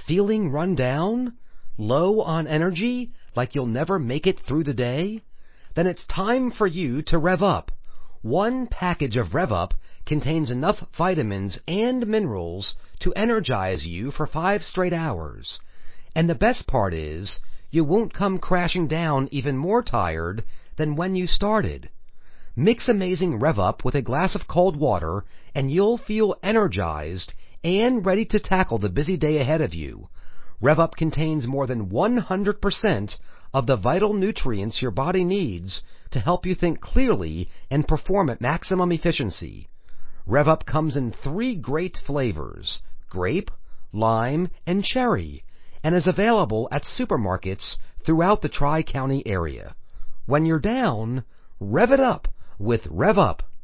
Feeling run down? Low on energy? Like you'll never make it through the day? Then it's time for you to rev up. One package of Rev Up contains enough vitamins and minerals to energize you for 5 straight hours. And the best part is, you won't come crashing down even more tired than when you started. Mix Amazing Rev Up with a glass of cold water, and you'll feel energized and ready to tackle the busy day ahead of you. Rev Up contains more than 100% of the vital nutrients your body needs to help you think clearly and perform at maximum efficiency. Rev Up comes in 3 great flavors: grape, lime, and cherry, and is available at supermarkets throughout the Tri-County area. When you're down, rev it up with Rev Up.